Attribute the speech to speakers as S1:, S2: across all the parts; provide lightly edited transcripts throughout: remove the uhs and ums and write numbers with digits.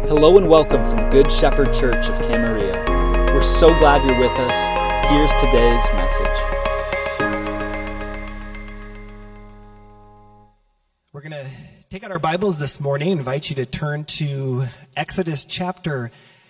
S1: Hello and welcome from Good Shepherd Church of Camarillo. We're so glad you're with us. Here's today's message.
S2: We're going to take out our Bibles this morning. I invite you to turn to Exodus chapter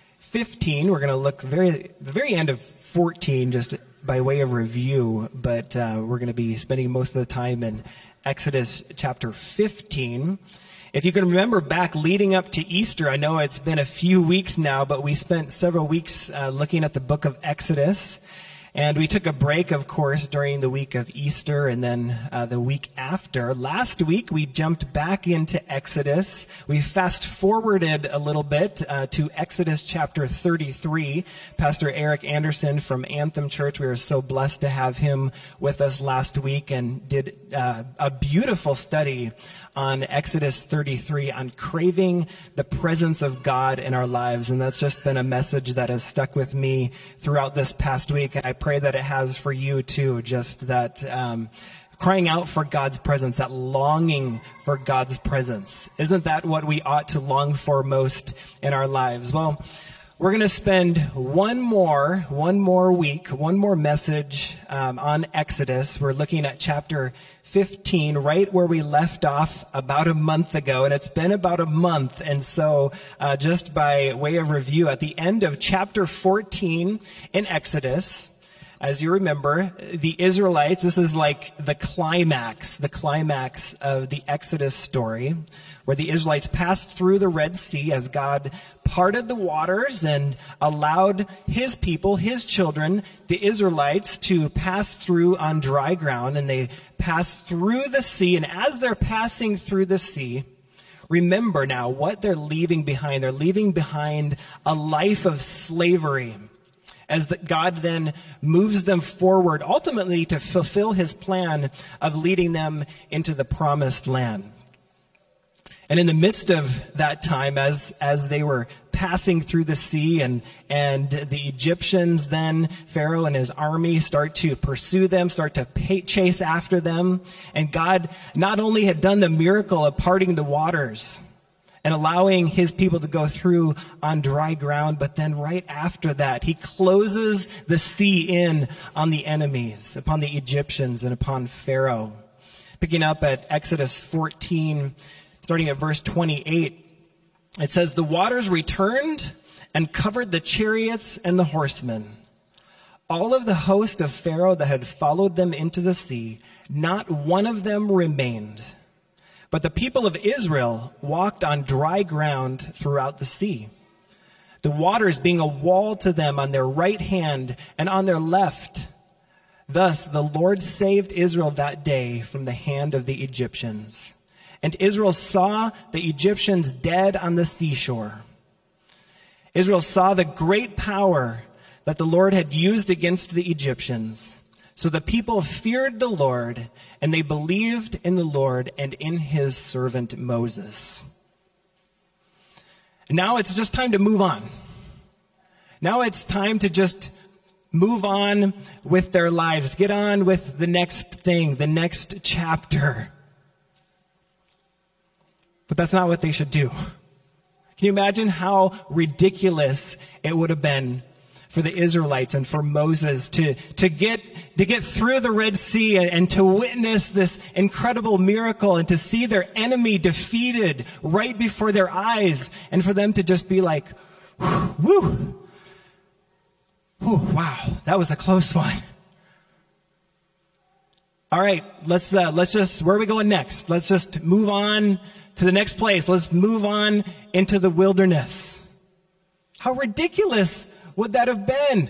S2: 15. We're going to look the very end of 14 just by way of review, but we're going to be spending most of the time in Exodus chapter 15. If you can remember back leading up to Easter, I know it's been a few weeks now, but we spent several weeks looking at the book of Exodus. And we took a break, of course, during the week of Easter and then the week after. Last week, we jumped back into Exodus. We fast-forwarded a little bit to Exodus chapter 33. Pastor Eric Anderson from Anthem Church, we were so blessed to have him with us last week and did a beautiful study on Exodus 33 on craving the presence of God in our lives. And that's just been a message that has stuck with me throughout this past week. I pray that it has for you too, just that crying out for God's presence, that longing for God's presence. Isn't that what we ought to long for most in our lives? Well, we're going to spend one more week, one more message on Exodus. We're looking at chapter 15, right where we left off about a month ago, and it's been about a month. And so just by way of review, at the end of chapter 14 in Exodus, as you remember, the Israelites, this is like the climax of the Exodus story, where the Israelites passed through the Red Sea as God parted the waters and allowed his people, his children, the Israelites, to pass through on dry ground. And they passed through the sea, and as they're passing through the sea, remember now what they're leaving behind. They're leaving behind a life of slavery, as that God then moves them forward, ultimately to fulfill his plan of leading them into the promised land. And in the midst of that time, as they were passing through the sea, and the Egyptians then, Pharaoh and his army, start to pursue them, start to chase after them. And God not only had done the miracle of parting the waters and allowing his people to go through on dry ground, but then right after that, he closes the sea in on the enemies, upon the Egyptians and upon Pharaoh. Picking up at Exodus 14, starting at verse 28, it says, "The waters returned and covered the chariots and the horsemen. All of the host of Pharaoh that had followed them into the sea, not one of them remained. But the people of Israel walked on dry ground throughout the sea, the waters being a wall to them on their right hand and on their left. Thus the Lord saved Israel that day from the hand of the Egyptians. And Israel saw the Egyptians dead on the seashore. Israel saw the great power that the Lord had used against the Egyptians. So the people feared the Lord, and they believed in the Lord and in his servant Moses." And now it's just time to move on. Now it's time to just move on with their lives. Get on with the next thing, the next chapter. But that's not what they should do. Can you imagine how ridiculous it would have been for the Israelites and for Moses to get through the Red Sea and to witness this incredible miracle and to see their enemy defeated right before their eyes, and for them to just be like, whoo, wow, that was a close one. All right, let's just, where are we going next? Let's just move on to the next place. Let's move on into the wilderness. How ridiculous would that have been?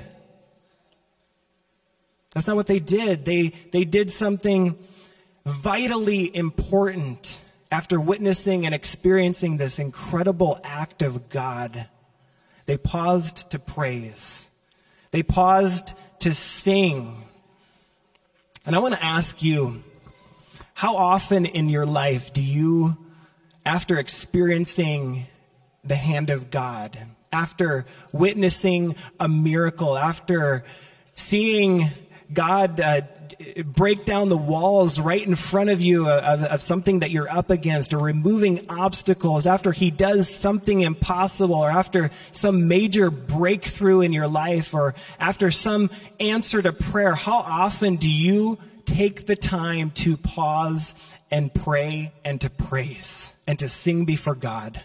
S2: That's not what they did. They did something vitally important after witnessing and experiencing this incredible act of God. They paused to praise. They paused to sing. And I want to ask you, how often in your life do you, after experiencing the hand of God, after witnessing a miracle, after seeing God break down the walls right in front of you of something that you're up against, or removing obstacles after he does something impossible, or after some major breakthrough in your life, or after some answer to prayer, how often do you take the time to pause and pray and to praise and to sing before God?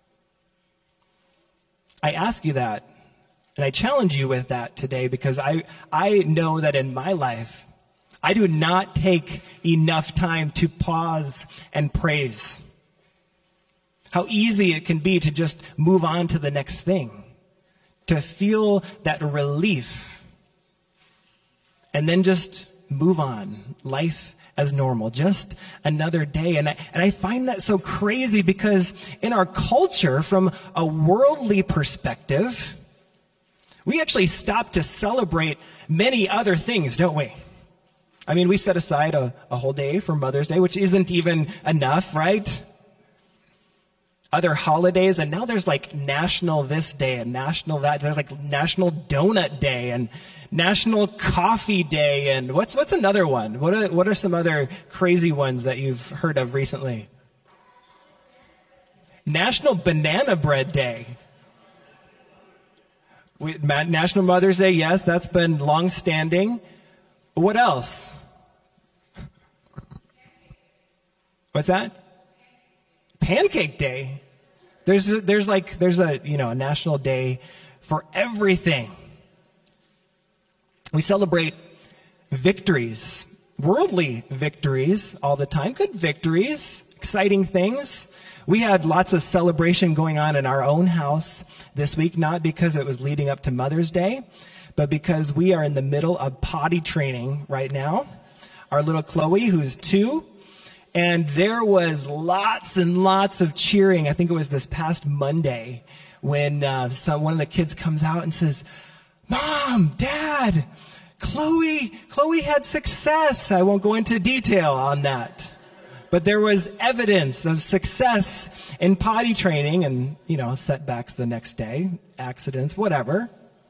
S2: I ask you that, and I challenge you with that today, because I know that in my life, I do not take enough time to pause and praise. How easy it can be to just move on to the next thing, to feel that relief, and then just move on. Life as normal, just another day. And I find that so crazy, because in our culture, from a worldly perspective, we actually stop to celebrate many other things, don't we? I mean, we set aside a whole day for Mother's Day, which isn't even enough, right? Other holidays, and now there's like National this day and National that. There's like National Donut Day and National Coffee Day, and what's another one? What are some other crazy ones that you've heard of recently? National Banana Bread Day. National Mother's Day, yes, that's been long-standing. What else? What's that? Pancake Day. There's a a national day for everything. We celebrate victories, worldly victories all the time, good victories, exciting things. We had lots of celebration going on in our own house this week, not because it was leading up to Mother's Day, but because we are in the middle of potty training right now. Our little Chloe, who's 2, and there was lots and lots of cheering. I think it was this past Monday when one of the kids comes out and says, "Mom, Dad, Chloe had success." I won't go into detail on that. But there was evidence of success in potty training, and, setbacks the next day, accidents, whatever.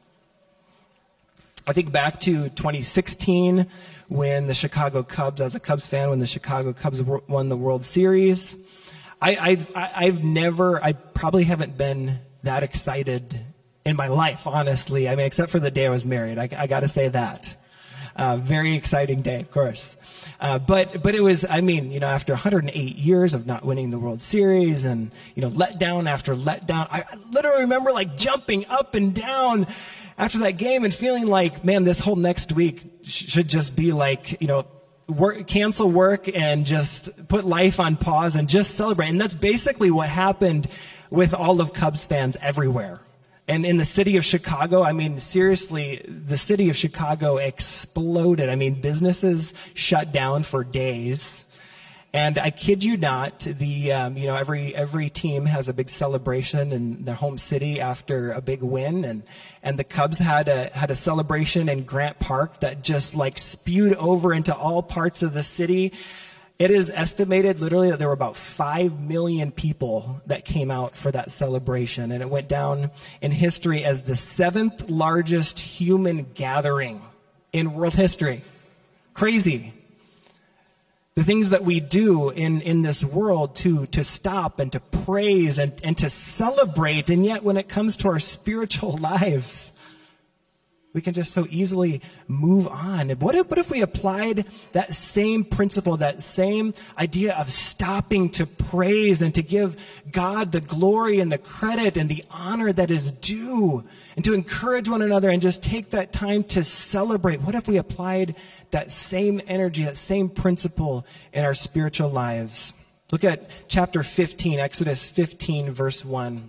S2: I think back to 2016 when the Chicago Cubs, I was a Cubs fan when the Chicago Cubs won the World Series. I probably haven't been that excited in my life, honestly. I mean, except for the day I was married. I got to say that. Very exciting day, of course. But it was, after 108 years of not winning the World Series and, letdown after letdown, I literally remember jumping up and down after that game and feeling like, man, this whole next week should just be cancel work and just put life on pause and just celebrate. And that's basically what happened with all of Cubs fans everywhere. And in the city of Chicago, seriously, the city of Chicago exploded. Businesses shut down for days. And I kid you not, every team has a big celebration in their home city after a big win. And the Cubs had a celebration in Grant Park that just spewed over into all parts of the city. It is estimated literally that there were about 5 million people that came out for that celebration. And it went down in history as the 7th largest human gathering in world history. Crazy. The things that we do in this world to stop and to praise and to celebrate. And yet when it comes to our spiritual lives, we can just so easily move on. What if we applied that same principle, that same idea of stopping to praise and to give God the glory and the credit and the honor that is due, and to encourage one another and just take that time to celebrate? What if we applied that same energy, that same principle in our spiritual lives? Look at chapter 15, Exodus 15, verse 1.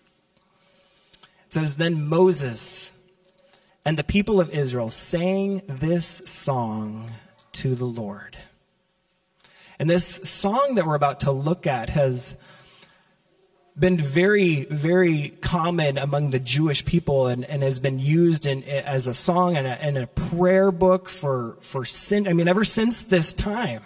S2: It says, "Then Moses and the people of Israel sang this song to the Lord." And this song that we're about to look at has been very, very common among the Jewish people and has been used as a song and a prayer book ever since this time.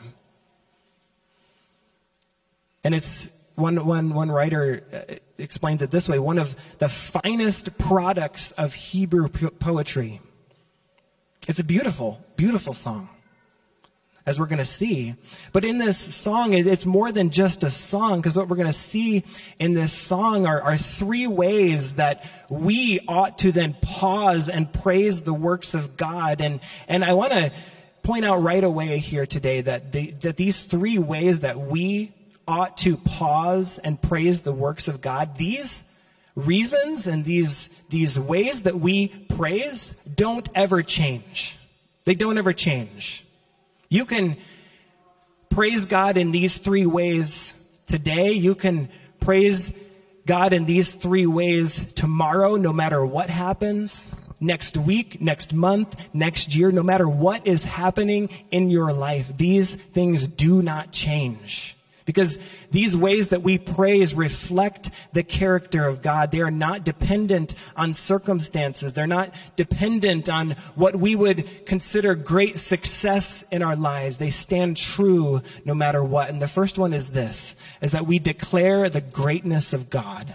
S2: And it's one writer explains it this way: one of the finest products of Hebrew poetry. It's a beautiful, beautiful song, as we're going to see. But in this song, it's more than just a song, because what we're going to see in this song are three ways that we ought to then pause and praise the works of God. And I want to point out right away here today that these three ways that we ought to pause and praise the works of God, these reasons and these ways that we praise don't ever change. They don't ever change. You can praise God in these three ways today. You can praise God in these three ways tomorrow, no matter what happens. Next week, next month, next year, no matter what is happening in your life, these things do not change. Because these ways that we praise reflect the character of God. They are not dependent on circumstances. They're not dependent on what we would consider great success in our lives. They stand true no matter what. And the first one is this, is that we declare the greatness of God.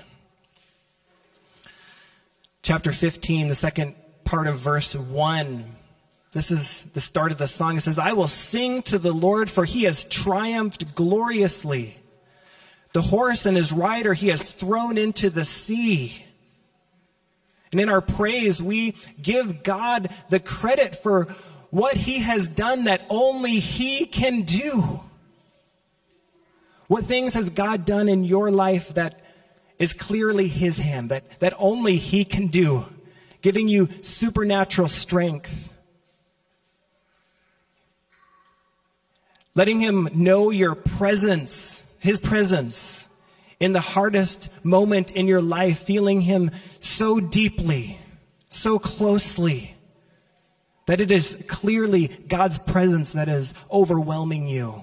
S2: Chapter 15, the second part of verse 1. This is the start of the song. It says, I will sing to the Lord, for he has triumphed gloriously. The horse and his rider he has thrown into the sea. And in our praise, we give God the credit for what he has done that only he can do. What things has God done in your life that is clearly his hand, that only he can do, giving you supernatural strength? Letting him know your presence, his presence, in the hardest moment in your life, feeling him so deeply, so closely, that it is clearly God's presence that is overwhelming you.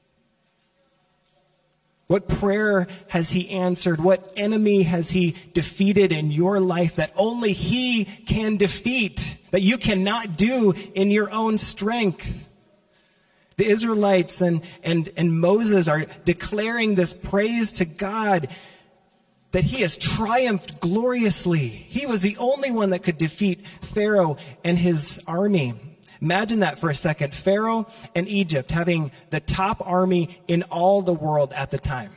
S2: What prayer has he answered? What enemy has he defeated in your life that only he can defeat, that you cannot do in your own strength? The Israelites and Moses are declaring this praise to God that he has triumphed gloriously. He was the only one that could defeat Pharaoh and his army. Imagine that for a second. Pharaoh and Egypt having the top army in all the world at the time.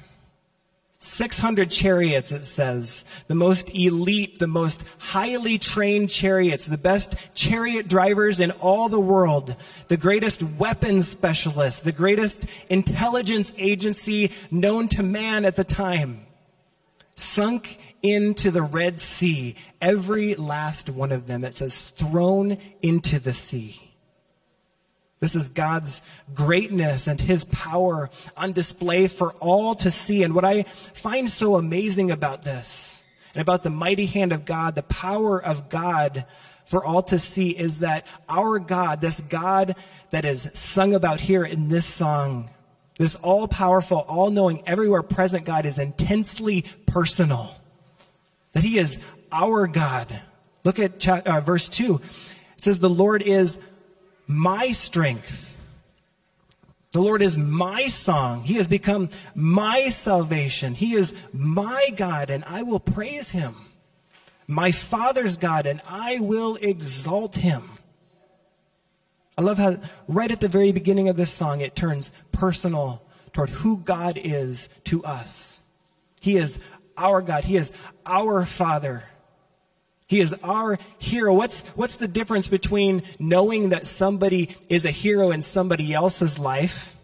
S2: 600 chariots, it says. The most elite, the most highly trained chariots, the best chariot drivers in all the world, the greatest weapons specialists, the greatest intelligence agency known to man at the time, sunk into the Red Sea. Every last one of them, it says, thrown into the sea. This is God's greatness and his power on display for all to see. And what I find so amazing about this and about the mighty hand of God, the power of God for all to see, is that our God, this God that is sung about here in this song, this all-powerful, all-knowing, everywhere present God, is intensely personal. That he is our God. Look at verse 2. It says, the Lord is my strength. The Lord is my song. He has become my salvation. He is my God, and I will praise him. My Father's God, and I will exalt him. I love how right at the very beginning of this song, it turns personal toward who God is to us. He is our God. He is our Father. He is our hero. What's the difference between knowing that somebody is a hero in somebody else's life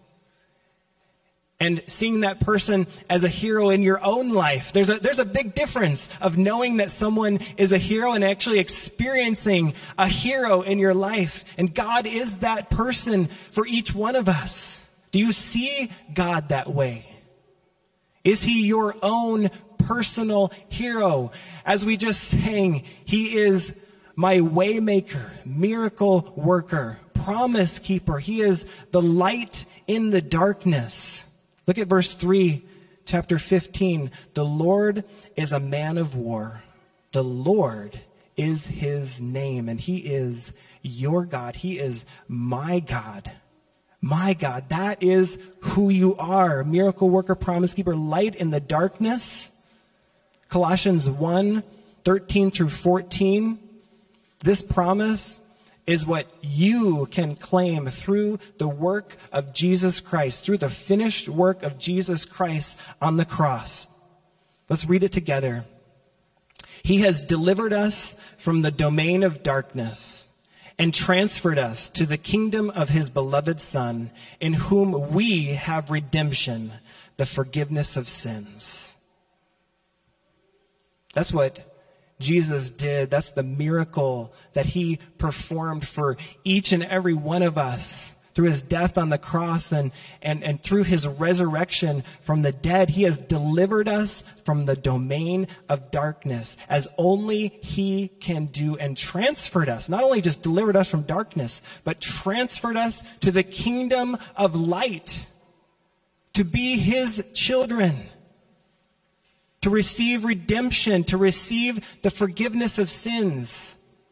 S2: and seeing that person as a hero in your own life? There's a big difference of knowing that someone is a hero and actually experiencing a hero in your life. And God is that person for each one of us. Do you see God that way? Is he your own personal hero? As we just sang, he is my waymaker, miracle worker, promise keeper. He is the light in the darkness. Look at verse 3, chapter 15. The Lord is a man of war. The Lord is his name, and he is your God. He is my God. My God, that is who you are. Miracle worker, promise keeper, light in the darkness. Colossians 1, 13 through 14. This promise is what you can claim through the work of Jesus Christ, through the finished work of Jesus Christ on the cross. Let's read it together. He has delivered us from the domain of darkness and transferred us to the kingdom of his beloved Son, in whom we have redemption, the forgiveness of sins. That's what Jesus did. That's the miracle that he performed for each and every one of us through his death on the cross and through his resurrection from the dead. He has delivered us from the domain of darkness as only he can do, and transferred us, not only just delivered us from darkness, but transferred us to the kingdom of light, to be his children, to receive redemption, to receive the forgiveness of sins.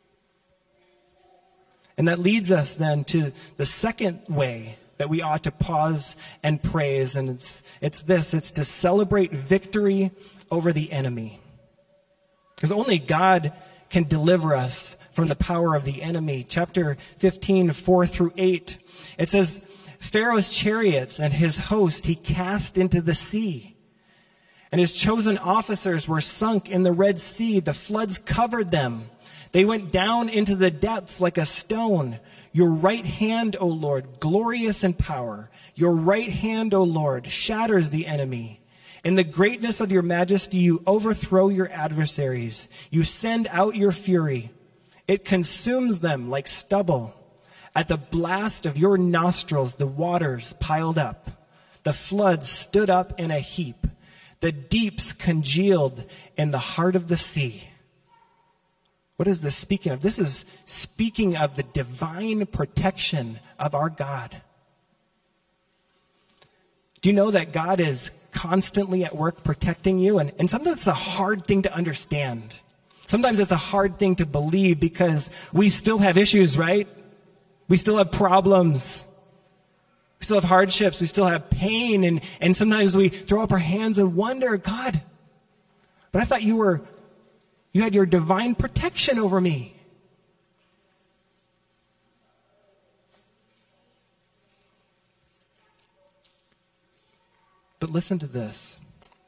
S2: And that leads us then to the second way that we ought to pause and praise. And it's to celebrate victory over the enemy. Because only God can deliver us from the power of the enemy. Chapter 15, 4-8. It says, Pharaoh's chariots and his host he cast into the sea. And his chosen officers were sunk in the Red Sea. The floods covered them. They went down into the depths like a stone. Your right hand, O Lord, glorious in power. Your right hand, O Lord, shatters the enemy. In the greatness of your majesty, you overthrow your adversaries. You send out your fury. It consumes them like stubble. At the blast of your nostrils, the waters piled up. The floods stood up in a heap. The deeps congealed in the heart of the sea. What is this speaking of? This is speaking of the divine protection of our God. Do you know that God is constantly at work protecting you? And sometimes it's a hard thing to understand. Sometimes it's a hard thing to believe because we still have issues, right? We still have problems. We still have hardships. We still have pain. And sometimes we throw up our hands and wonder, God, but I thought you had your divine protection over me. But listen to this.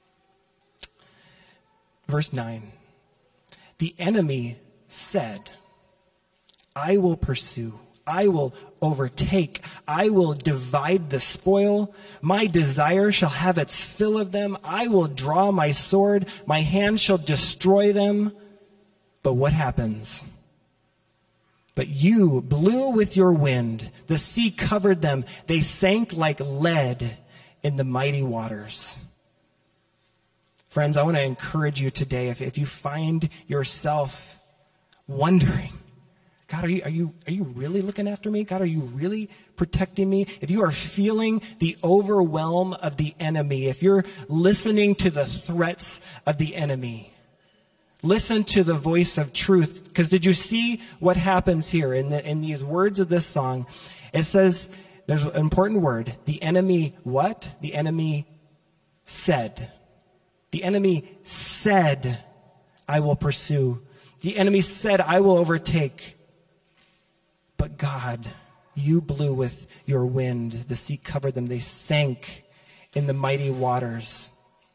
S2: Verse 9. The enemy said, I will pursue. I will overtake. I will divide the spoil. My desire shall have its fill of them. I will draw my sword. My hand shall destroy them. But what happens? But you blew with your wind. The sea covered them. They sank like lead in the mighty waters. Friends, I want to encourage you today, if you find yourself wondering, God, are you really looking after me? God, are you really protecting me? If you are feeling the overwhelm of the enemy, if you're listening to the threats of the enemy, listen to the voice of truth. Because did you see what happens here in these words of this song? It says, there's an important word. The enemy what? The enemy said. The enemy said, I will pursue. The enemy said, I will overtake. But God, you blew with your wind. The sea covered them. They sank in the mighty waters.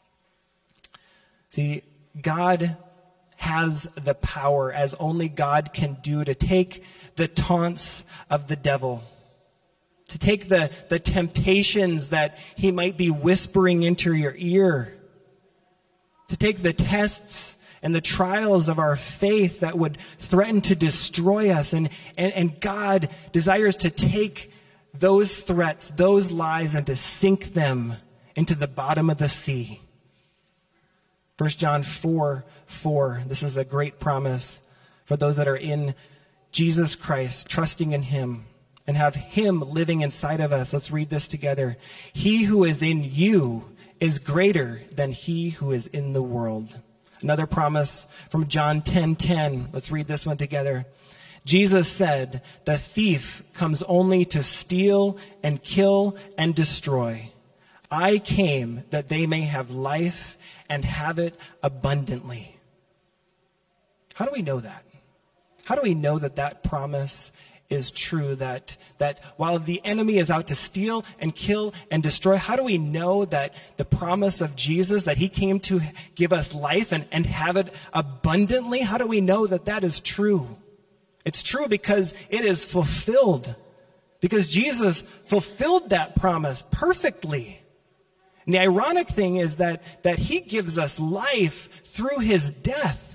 S2: See, God has the power, as only God can do, to take the taunts of the devil, to take the temptations that he might be whispering into your ear, to take the tests and the trials of our faith that would threaten to destroy us. And God desires to take those threats, those lies, and to sink them into the bottom of the sea. 1 John 4:4. This is a great promise for those that are in Jesus Christ, trusting in him, and have him living inside of us. Let's read this together. He who is in you is greater than he who is in the world. Another promise from John 10:10. Let's read this one together. Jesus said, the thief comes only to steal and kill and destroy. I came that they may have life and have it abundantly. How do we know that? How do we know that that promise is true, that while the enemy is out to steal and kill and destroy, how do we know that the promise of Jesus, that he came to give us life and have it abundantly, how do we know that that is true? It's true because it is fulfilled, because Jesus fulfilled that promise perfectly. And the ironic thing is that he gives us life through his death.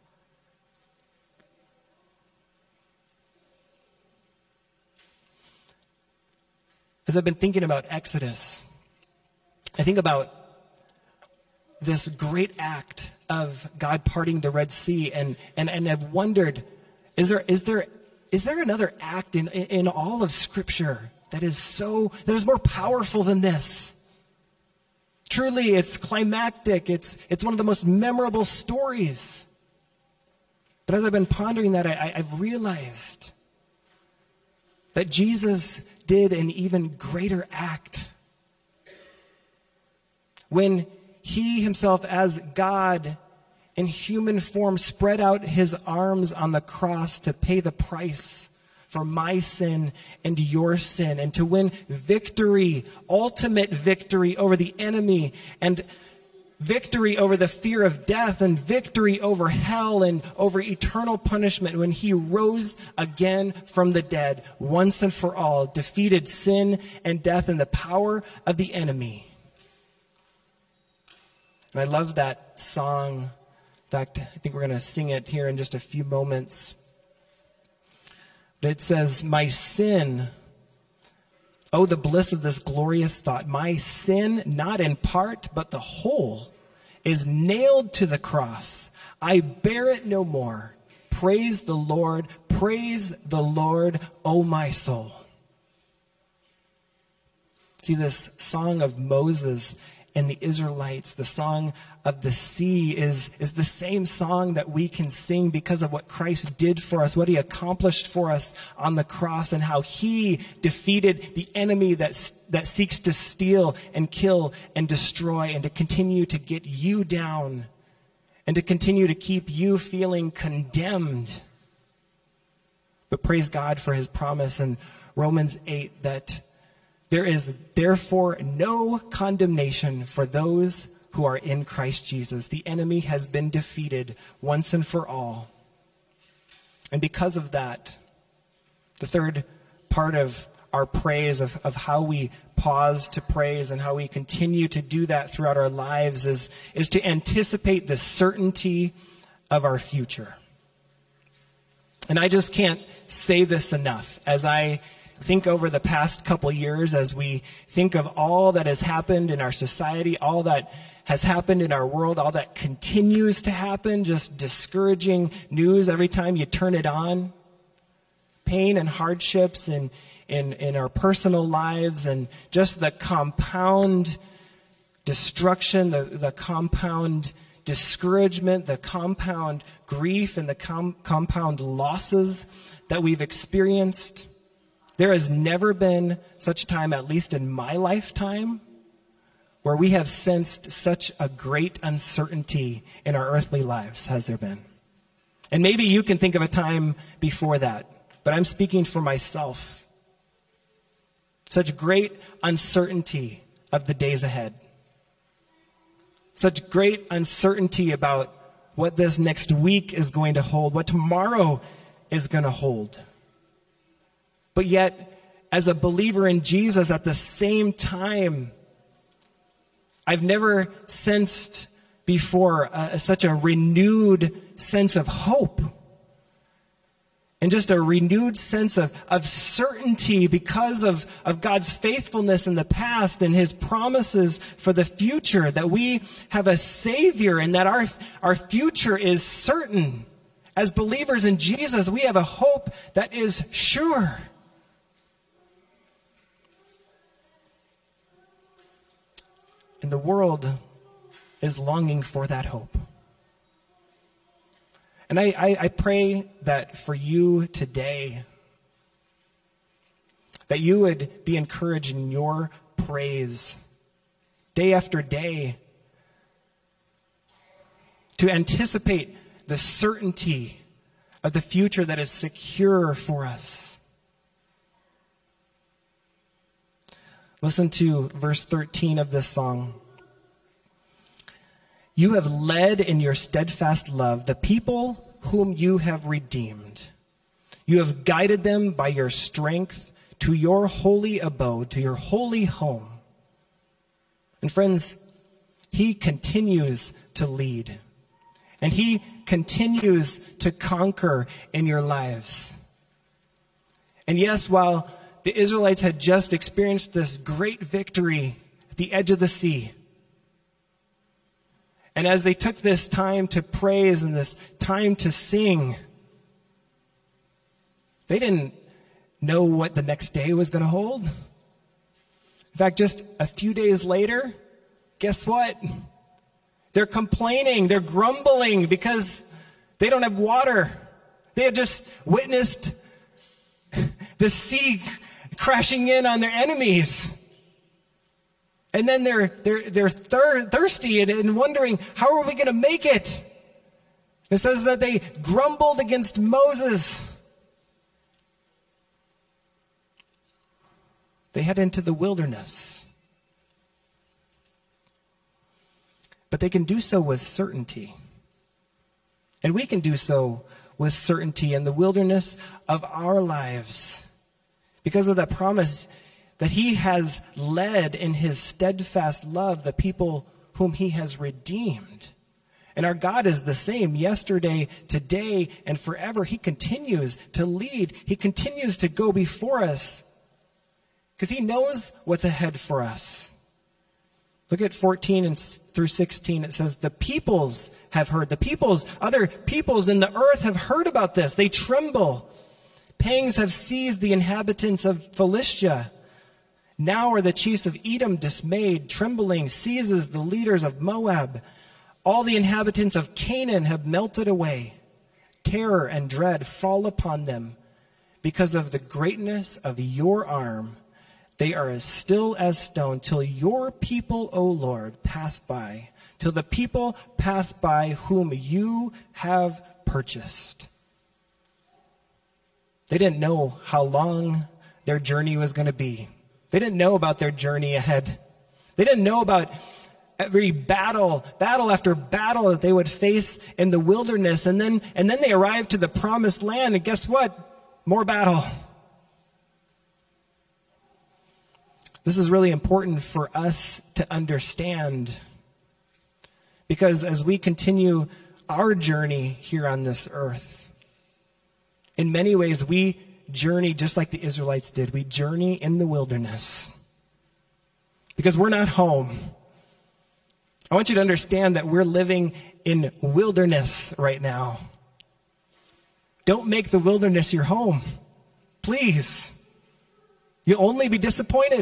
S2: As I've been thinking about Exodus, I think about this great act of God parting the Red Sea, and I've wondered, is there another act in all of Scripture that is more powerful than this? Truly, it's climactic. It's one of the most memorable stories. But as I've been pondering that, I've realized that Jesus did an even greater act. When he himself, as God in human form, spread out his arms on the cross to pay the price for my sin and your sin, and to win victory, ultimate victory over the enemy, and victory over the fear of death, and victory over hell and over eternal punishment, when he rose again from the dead once and for all, defeated sin and death and the power of the enemy. And I love that song. In fact, I think we're going to sing it here in just a few moments. It says, my sin, oh, the bliss of this glorious thought, my sin, not in part, but the whole, is nailed to the cross. I bear it no more. Praise the Lord, O my soul. See, this song of Moses and the Israelites, the song of the sea, is the same song that we can sing because of what Christ did for us, what he accomplished for us on the cross, and how he defeated the enemy that seeks to steal and kill and destroy, and to continue to get you down, and to continue to keep you feeling condemned. But praise God for his promise in Romans 8 that there is therefore no condemnation for those who are in Christ Jesus. The enemy has been defeated once and for all. And because of that, the third part of our praise, of how we pause to praise and how we continue to do that throughout our lives, is to anticipate the certainty of our future. And I just can't say this enough. As I think over the past couple years, as we think of all that has happened in our society, all that has happened in our world, all that continues to happen, just discouraging news every time you turn it on, pain and hardships in our personal lives, and just the compound destruction, the compound discouragement, the compound grief, and the compound losses that we've experienced. There has never been such a time, at least in my lifetime, where we have sensed such a great uncertainty in our earthly lives, has there been? And maybe you can think of a time before that, but I'm speaking for myself. Such great uncertainty of the days ahead. Such great uncertainty about what this next week is going to hold, what tomorrow is going to hold. But yet, as a believer in Jesus, at the same time, I've never sensed before such a renewed sense of hope, and just a renewed sense of certainty because of God's faithfulness in the past and his promises for the future, that we have a Savior and that our future is certain. As believers in Jesus, we have a hope that is sure. And the world is longing for that hope. And I pray that for you today, that you would be encouraged in your praise day after day, to anticipate the certainty of the future that is secure for us. Listen to verse 13 of this song. You have led in your steadfast love the people whom you have redeemed. You have guided them by your strength to your holy abode, to your holy home. And friends, he continues to lead. And he continues to conquer in your lives. And yes, while the Israelites had just experienced this great victory at the edge of the sea, and as they took this time to praise and this time to sing, they didn't know what the next day was going to hold. In fact, just a few days later, guess what? They're complaining, they're grumbling because they don't have water. They had just witnessed the sea crashing in on their enemies. And then they're thirsty and wondering, how are we going to make it? It says that they grumbled against Moses. They head into the wilderness. But they can do so with certainty. And we can do so with certainty in the wilderness of our lives because of that promise that he has led in his steadfast love the people whom he has redeemed. And our God is the same yesterday, today, and forever. He continues to lead. He continues to go before us because he knows what's ahead for us. Look at 14 and through 16. It says, the peoples have heard. The peoples, other peoples in the earth have heard about this. They tremble. Pangs have seized the inhabitants of Philistia. Now are the chiefs of Edom dismayed. Trembling seizes the leaders of Moab. All the inhabitants of Canaan have melted away. Terror and dread fall upon them. Because of the greatness of your arm, they are as still as stone till your people, O Lord, pass by. Till the people pass by whom you have purchased. They didn't know how long their journey was going to be. They didn't know about their journey ahead. They didn't know about every battle after battle that they would face in the wilderness. And then they arrived to the promised land. And guess what? More battle. This is really important for us to understand. Because as we continue our journey here on this earth, in many ways we journey just like the Israelites did. We journey in the wilderness because we're not home. I want you to understand that we're living in wilderness right now. Don't make the wilderness your home. Please. You'll only be disappointed.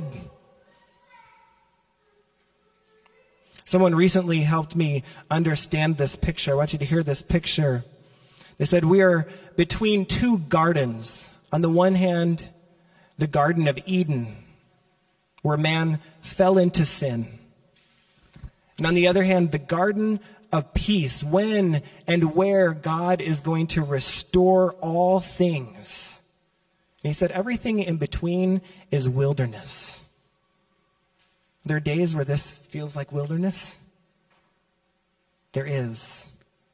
S2: Someone recently helped me understand this picture. I want you to hear this picture. They said we are between two gardens. On the one hand, the Garden of Eden, where man fell into sin. And on the other hand, the Garden of Peace, when and where God is going to restore all things. And he said everything in between is wilderness. There are days where this feels like wilderness. There is.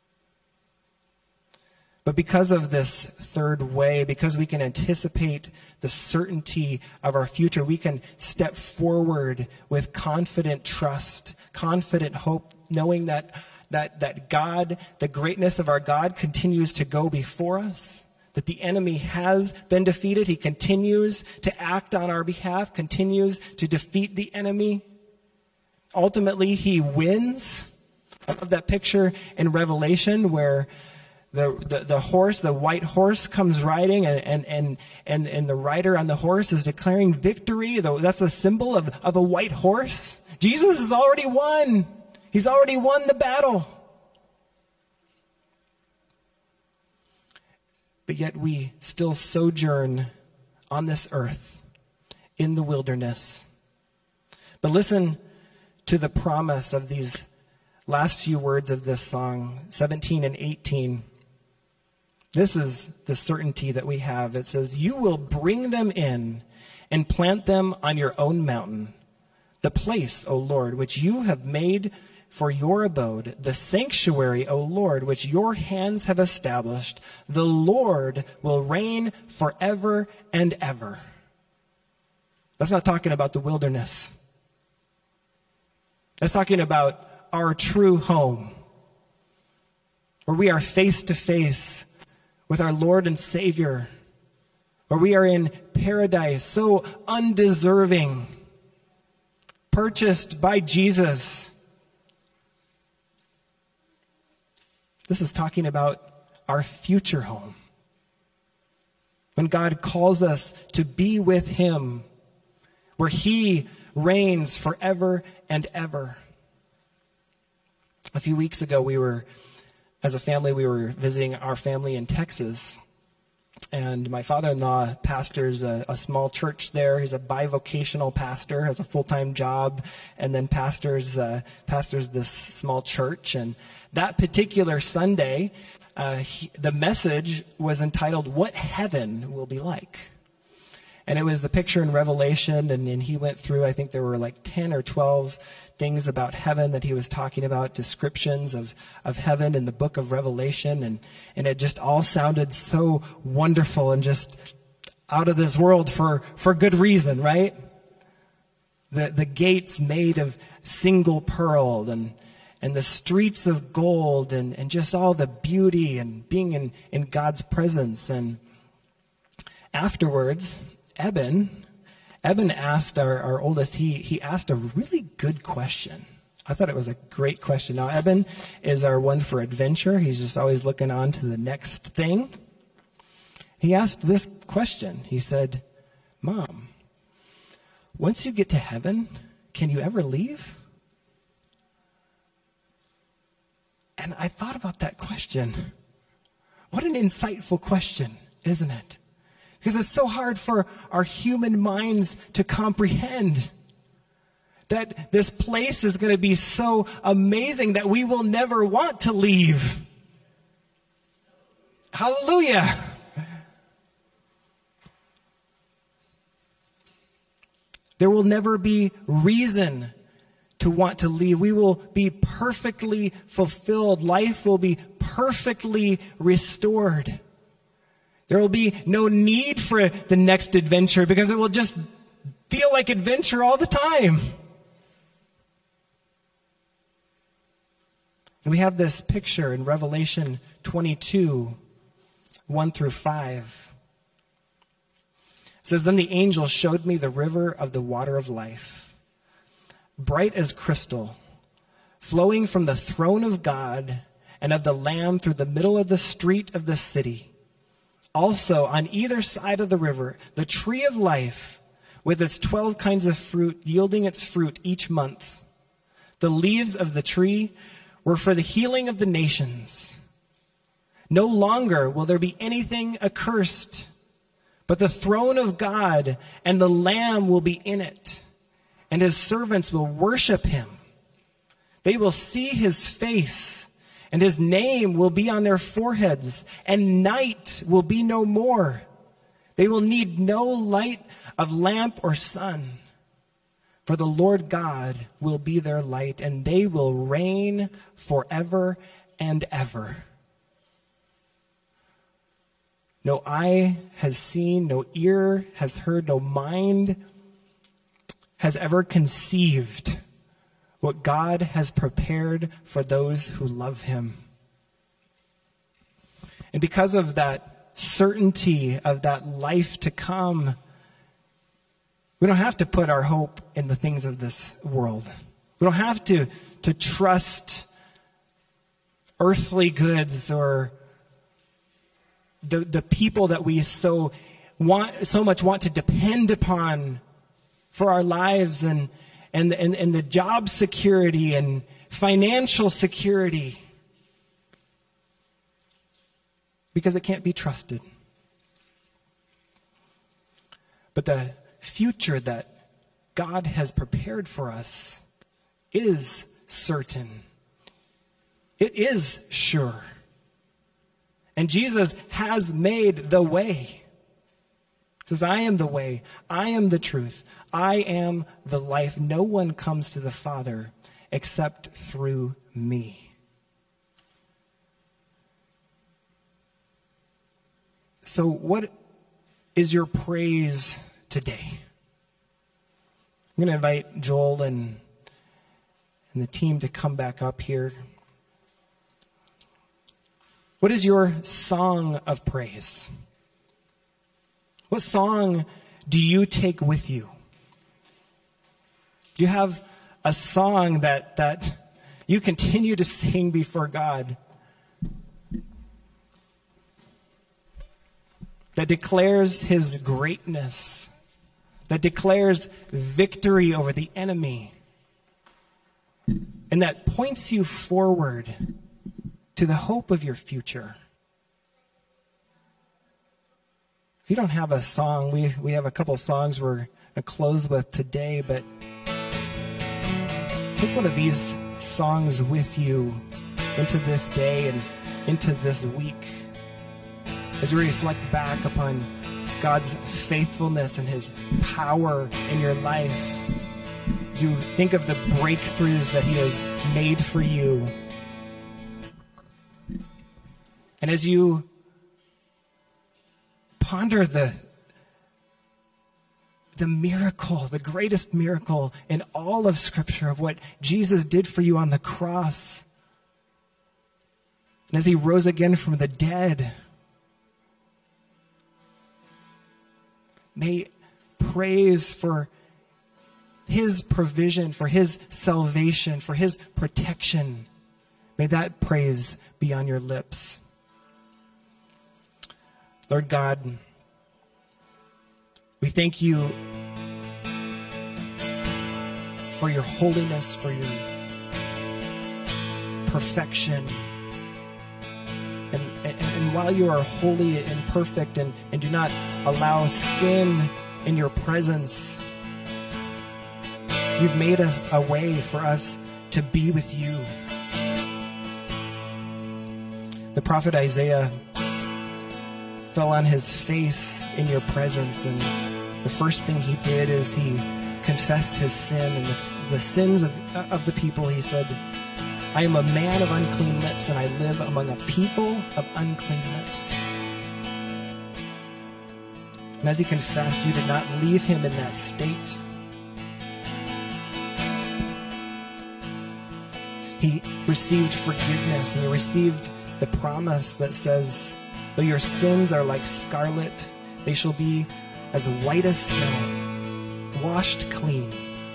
S2: But because of this third way, because we can anticipate the certainty of our future, we can step forward with confident trust, confident hope, knowing that God, the greatness of our God, continues to go before us, that the enemy has been defeated. He continues to act on our behalf, continues to defeat the enemy. Ultimately, he wins. I love that picture in Revelation where the horse, the white horse, comes riding, and the rider on the horse is declaring victory. That's a symbol of a white horse. Jesus has already won. He's already won the battle. But yet we still sojourn on this earth in the wilderness. But listen to the promise of these last few words of this song, 17 and 18. This is the certainty that we have. It says, you will bring them in and plant them on your own mountain, the place, O Lord, which you have made for your abode, the sanctuary, O Lord, which your hands have established. The Lord will reign forever and ever. That's not talking about the wilderness. That's talking about our true home, where we are face to face with our Lord and Savior, where we are in paradise, so undeserving, purchased by Jesus. This is talking about our future home. When God calls us to be with him, where he reigns forever and ever. A few weeks ago, as a family, we were visiting our family in Texas. And my father-in-law pastors a small church there. He's a bivocational pastor, has a full-time job, and then pastors this small church. And that particular Sunday, the message was entitled, "What Heaven Will Be Like." And it was the picture in Revelation, and he went through, I think there were like 10 or 12 things about heaven that he was talking about, descriptions of heaven in the book of Revelation, and it just all sounded so wonderful and just out of this world for good reason, right? The gates made of single pearl, and the streets of gold, and just all the beauty and being in God's presence. And afterwards, Eben asked our oldest, he asked a really good question. I thought it was a great question. Now, Eben is our one for adventure. He's just always looking on to the next thing. He asked this question. He said, "Mom, once you get to heaven, can you ever leave?" And I thought about that question. What an insightful question, isn't it? Because it's so hard for our human minds to comprehend that this place is going to be so amazing that we will never want to leave. Hallelujah. There will never be reason to want to leave. We will be perfectly fulfilled. Life will be perfectly restored. There will be no need for the next adventure because it will just feel like adventure all the time. And we have this picture in Revelation 22, 1 through 5. It says, "Then the angel showed me the river of the water of life, bright as crystal, flowing from the throne of God and of the Lamb through the middle of the street of the city. Also, on either side of the river, the tree of life, with its 12 kinds of fruit, yielding its fruit each month. The leaves of the tree were for the healing of the nations. No longer will there be anything accursed, but the throne of God and the Lamb will be in it, and his servants will worship him. They will see his face, and his name will be on their foreheads, and night will be no more. They will need no light of lamp or sun, for the Lord God will be their light, and they will reign forever and ever. No eye has seen, no ear has heard, no mind has ever conceived what God has prepared for those who love him." And because of that certainty of that life to come, we don't have to put our hope in the things of this world. We don't have to trust earthly goods or the people that we so much want to depend upon for our lives, and the job security and financial security, because it can't be trusted. But the future that God has prepared for us is certain. It is sure. And Jesus has made the way. It says, I am the way, I am the truth, I am the life. No one comes to the Father except through me. So what is your praise today? I'm going to invite Joel and the team to come back up here. What is your song of praise? What song do you take with you? Do you have a song that you continue to sing before God that declares his greatness, that declares victory over the enemy, and that points you forward to the hope of your future? If you don't have a song, we have a couple of songs we're going to close with today, but take one of these songs with you into this day and into this week as you reflect back upon God's faithfulness and his power in your life. As you think of the breakthroughs that he has made for you. And as you ponder the miracle, the greatest miracle in all of Scripture of what Jesus did for you on the cross. And as he rose again from the dead, may praise for his provision, for his salvation, for his protection, may that praise be on your lips. Lord God, we thank you for your holiness, for your perfection. And while you are holy and perfect and do not allow sin in your presence, you've made a way for us to be with you. The prophet Isaiah fell on his face in your presence, and the first thing he did is he confessed his sin and the sins of the people. He said, I am a man of unclean lips, and I live among a people of unclean lips. And as he confessed, you did not leave him in that state. He received forgiveness, and he received the promise that says, though your sins are like scarlet, they shall be as white as snow, washed clean.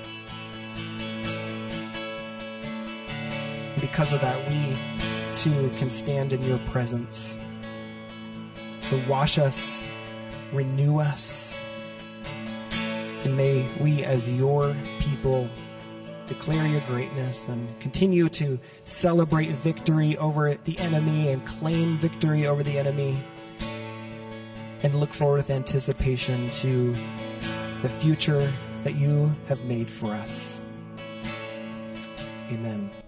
S2: And because of that, we too can stand in your presence. So wash us, renew us, and may we as your people declare your greatness and continue to celebrate victory over the enemy and claim victory over the enemy, and look forward with anticipation to the future that you have made for us. Amen.